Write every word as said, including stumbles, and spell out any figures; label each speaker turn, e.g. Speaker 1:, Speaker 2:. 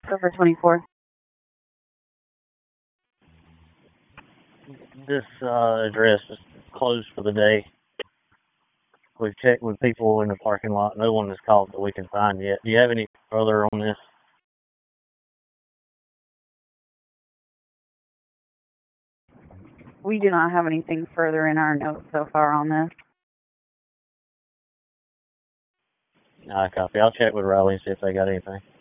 Speaker 1: Over twenty-four.
Speaker 2: This uh, address is closed for the day. We've checked with people in the parking lot. No one has called that we can find yet. Do you have any further on this?
Speaker 1: We do not have anything further in our notes so far on this.
Speaker 2: I copy. I'll check with Riley and see if they got anything.